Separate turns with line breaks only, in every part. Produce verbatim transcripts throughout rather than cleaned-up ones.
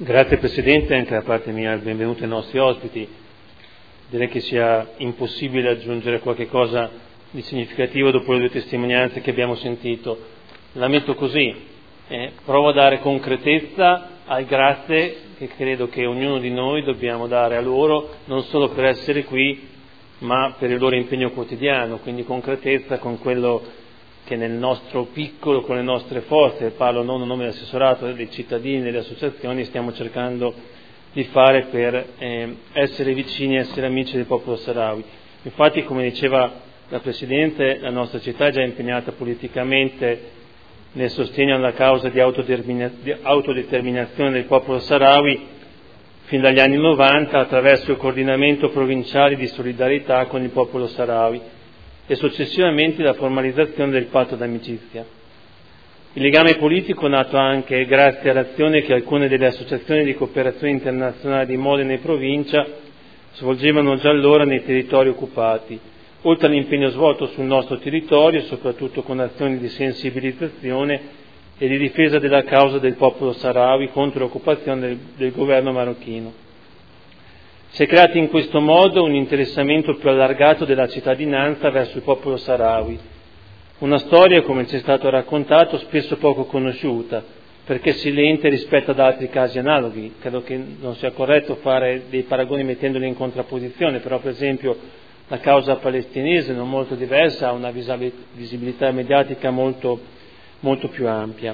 Grazie Presidente, anche da parte mia benvenuti ai nostri ospiti. Direi che sia impossibile aggiungere qualche cosa di significativo dopo le due testimonianze che abbiamo sentito. La metto così, eh, provo a dare concretezza al grazie che credo che ognuno di noi dobbiamo dare a loro, non solo per essere qui, ma per il loro impegno quotidiano, quindi concretezza con quello che nel nostro piccolo, con le nostre forze, parlo non a nome dell'assessorato, dei cittadini, delle associazioni, stiamo cercando di fare per eh, essere vicini, essere amici del popolo Saharawi. Infatti, come diceva la Presidente, la nostra città è già impegnata politicamente nel sostegno alla causa di, autodetermina- di autodeterminazione del popolo Saharawi fin dagli anni novanta attraverso il coordinamento provinciale di solidarietà con il popolo Saharawi e successivamente la formalizzazione del patto d'amicizia. Il legame politico è nato anche grazie all'azione che alcune delle associazioni di cooperazione internazionale di Modena e provincia svolgevano già allora nei territori occupati, oltre all'impegno svolto sul nostro territorio, soprattutto con azioni di sensibilizzazione e di difesa della causa del popolo Saharawi contro l'occupazione del, del governo marocchino. Si è creato in questo modo un interessamento più allargato della cittadinanza verso il popolo Saharawi, una storia, come ci è stato raccontato, spesso poco conosciuta, perché silente rispetto ad altri casi analoghi. Credo che non sia corretto fare dei paragoni mettendoli in contrapposizione, però per esempio la causa palestinese, non molto diversa, ha una visibilità mediatica molto, molto più ampia.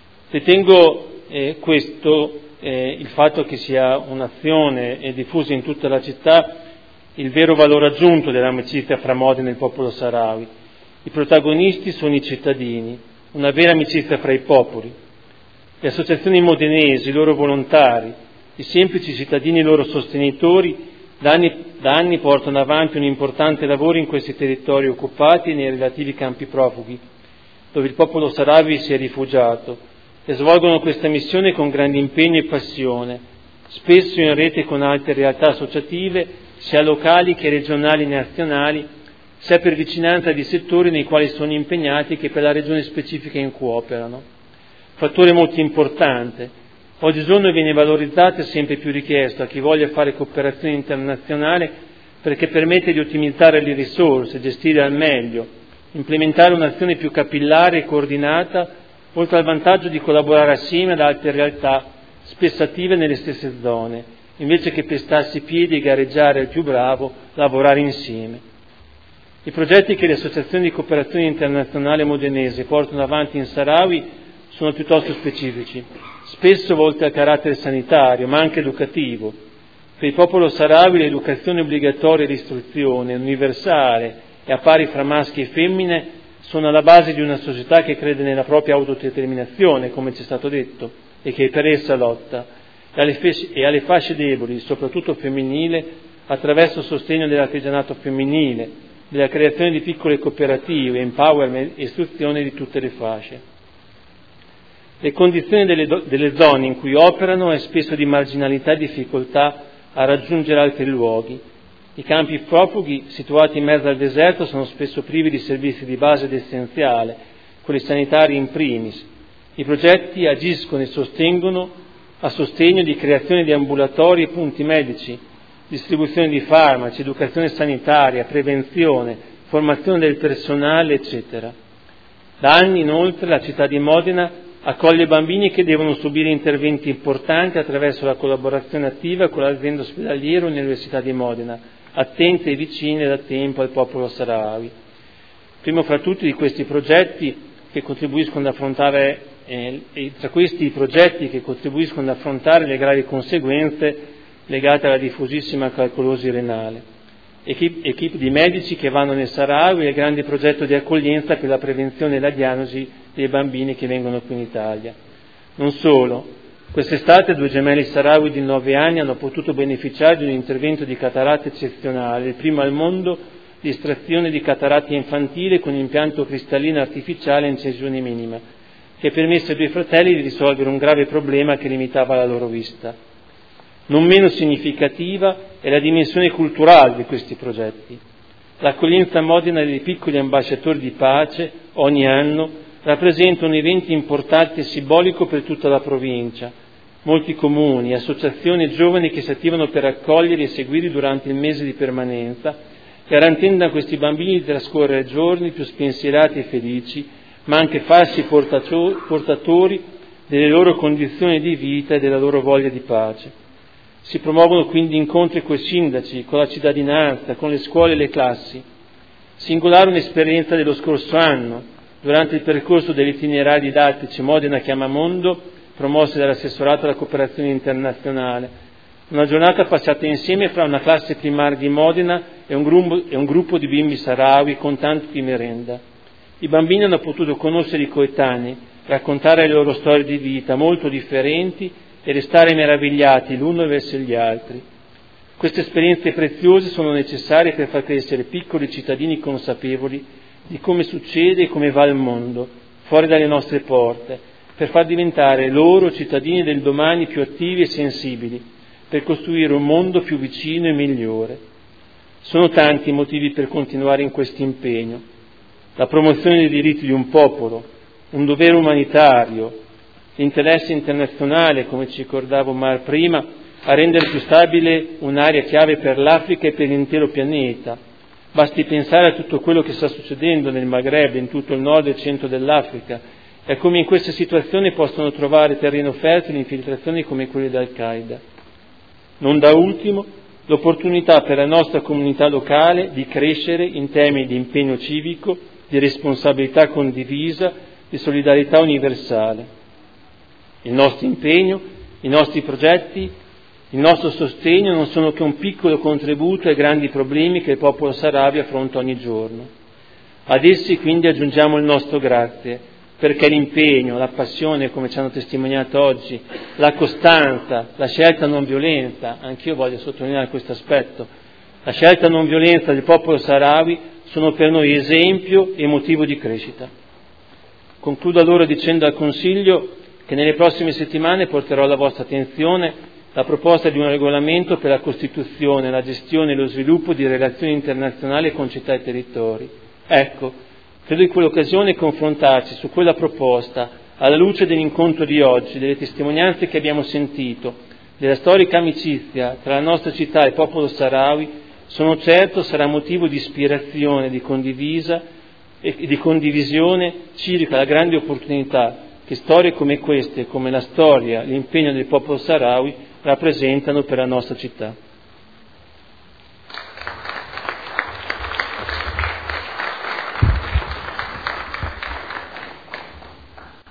Ritengo eh, questo, eh, il fatto che sia un'azione eh, diffusa in tutta la città, il vero valore aggiunto dell'amicizia fra Modena e il popolo Saharawi. I protagonisti sono i cittadini, una vera amicizia fra i popoli. Le associazioni modenesi, i loro volontari, i semplici cittadini e i loro sostenitori da anni, da anni portano avanti un importante lavoro in questi territori occupati e nei relativi campi profughi, dove il popolo Saharawi si è rifugiato, e svolgono questa missione con grande impegno e passione, spesso in rete con altre realtà associative, sia locali che regionali e nazionali, sia per vicinanza di settori nei quali sono impegnati che per la regione specifica in cui operano. Fattore molto importante. Oggigiorno viene valorizzato e sempre più richiesto a chi voglia fare cooperazione internazionale perché permette di ottimizzare le risorse, gestire al meglio, implementare un'azione più capillare e coordinata, oltre al vantaggio di collaborare assieme ad altre realtà spesso attive nelle stesse zone, invece che pestarsi i piedi e gareggiare al più bravo, lavorare insieme. I progetti che le associazioni di cooperazione internazionale modenese portano avanti in Saharawi sono piuttosto specifici, spesso volti al carattere sanitario, ma anche educativo. Per il popolo Saharawi l'educazione obbligatoria e l'istruzione universale e a pari fra maschi e femmine sono alla base di una società che crede nella propria autodeterminazione, come ci è stato detto, e che per essa lotta, e alle, fasce, e alle fasce deboli, soprattutto femminile, attraverso il sostegno dell'artigianato femminile, della creazione di piccole cooperative, empowerment e istruzione di tutte le fasce. Le condizioni delle, do, delle zone in cui operano è spesso di marginalità e difficoltà a raggiungere altri luoghi. I campi profughi, situati in mezzo al deserto, sono spesso privi di servizi di base ed essenziale, quelli sanitari in primis. I progetti agiscono e sostengono a sostegno di creazione di ambulatori e punti medici, distribuzione di farmaci, educazione sanitaria, prevenzione, formazione del personale, eccetera. Da anni, inoltre, la città di Modena accoglie bambini che devono subire interventi importanti attraverso la collaborazione attiva con l'azienda ospedaliera e l'Università di Modena, attente e vicine da tempo al popolo Saharawi. Primo fra tutti di questi progetti che contribuiscono ad affrontare, eh, e tra questi i progetti che contribuiscono ad affrontare le gravi conseguenze legate alla diffusissima calcolosi renale. Equipe, equipe di medici che vanno nel Saharawi e il grande progetto di accoglienza per la prevenzione e la diagnosi dei bambini che vengono qui in Italia. Non solo, quest'estate due gemelli Saharawi di nove anni hanno potuto beneficiare di un intervento di cataratta eccezionale, il primo al mondo di estrazione di cataratta infantile con impianto cristallino artificiale a incisione minima, che permesse ai due fratelli di risolvere un grave problema che limitava la loro vista. Non meno significativa è la dimensione culturale di questi progetti. L'accoglienza a Modena dei piccoli ambasciatori di pace ogni anno rappresenta un evento importante e simbolico per tutta la provincia, molti comuni, associazioni e giovani che si attivano per accogliere e seguirli durante il mese di permanenza, garantendo a questi bambini di trascorrere giorni più spensierati e felici, ma anche farsi portatori delle loro condizioni di vita e della loro voglia di pace. Si promuovono quindi incontri con i sindaci, con la cittadinanza, con le scuole e le classi. Singolare un'esperienza dello scorso anno, durante il percorso degli itinerari didattici Modena Chiama Mondo, promossi dall'assessorato alla cooperazione internazionale. Una giornata passata insieme fra una classe primaria di Modena e un gruppo, e un gruppo di bimbi saharawi con tanto di merenda. I bambini hanno potuto conoscere i coetanei, raccontare le loro storie di vita molto differenti e restare meravigliati l'uno verso gli altri. Queste esperienze preziose sono necessarie per far crescere piccoli cittadini consapevoli di come succede e come va il mondo, fuori dalle nostre porte, per far diventare loro cittadini del domani più attivi e sensibili, per costruire un mondo più vicino e migliore. Sono tanti i motivi per continuare in questo impegno. La promozione dei diritti di un popolo, un dovere umanitario, l'interesse internazionale, come ci ricordava Omar prima, a rendere più stabile un'area chiave per l'Africa e per l'intero pianeta. Basti pensare a tutto quello che sta succedendo nel Maghreb, in tutto il nord e il centro dell'Africa, e come in queste situazioni possono trovare terreno fertile infiltrazioni come quelle di Al-Qaeda. Non da ultimo, l'opportunità per la nostra comunità locale di crescere in termini di impegno civico, di responsabilità condivisa, di solidarietà universale. Il nostro impegno, i nostri progetti, il nostro sostegno non sono che un piccolo contributo ai grandi problemi che il popolo saharawi affronta ogni giorno. Ad essi quindi aggiungiamo il nostro grazie, perché l'impegno, la passione, come ci hanno testimoniato oggi, la costanza, la scelta non violenta, anch'io voglio sottolineare questo aspetto, la scelta non violenta del popolo saharawi sono per noi esempio e motivo di crescita. Concludo allora dicendo al Consiglio che nelle prossime settimane porterò alla vostra attenzione la proposta di un regolamento per la costituzione, la gestione e lo sviluppo di relazioni internazionali con città e territori. Ecco, credo in quell'occasione confrontarci su quella proposta alla luce dell'incontro di oggi, delle testimonianze che abbiamo sentito, della storica amicizia tra la nostra città e il popolo saharawi, sono certo sarà motivo di ispirazione, di condivisa e di condivisione circa la grande opportunità che storie come queste, come la storia, l'impegno del popolo saharawi rappresentano per la nostra città.